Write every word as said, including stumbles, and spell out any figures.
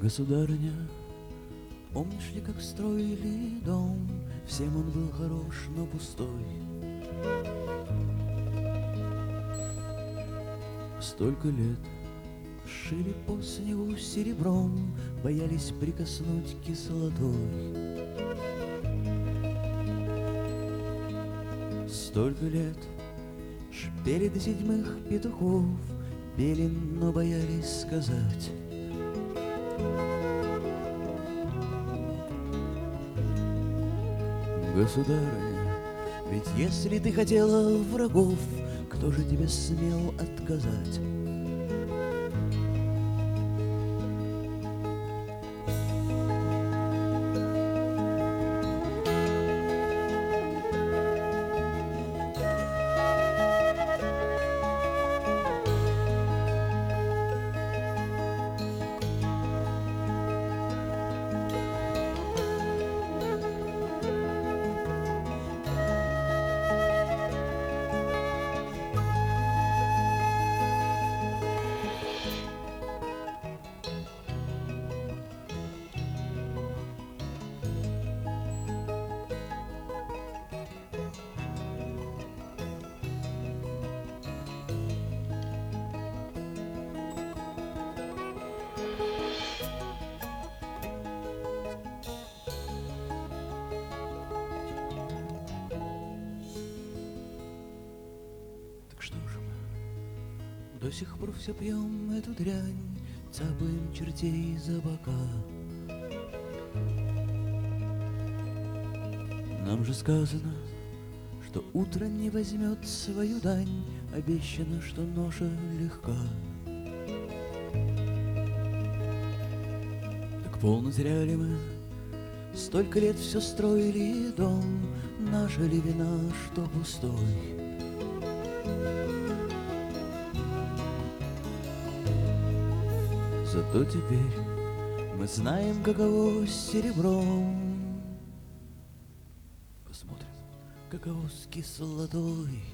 Государыня, помнишь ли, как строили дом? Всем он был хорош, но пустой. Столько лет шили по снегу серебром, боялись прикоснуть кислотой. Столько лет шпели до седьмых петухов, пели, но боялись сказать. Государыня, ведь если ты хотела врагов, кто же тебе смел отказать? Что же мы до сих пор все пьем эту дрянь, цапаем чертей за бока? Нам же сказано, что утро не возьмет свою дань, обещано, что ноша легка. Так полно зря ли мы столько лет все строили дом, наша ли вина, что пустой? Зато теперь мы знаем, каково с серебром. Посмотрим, каково с кислотой.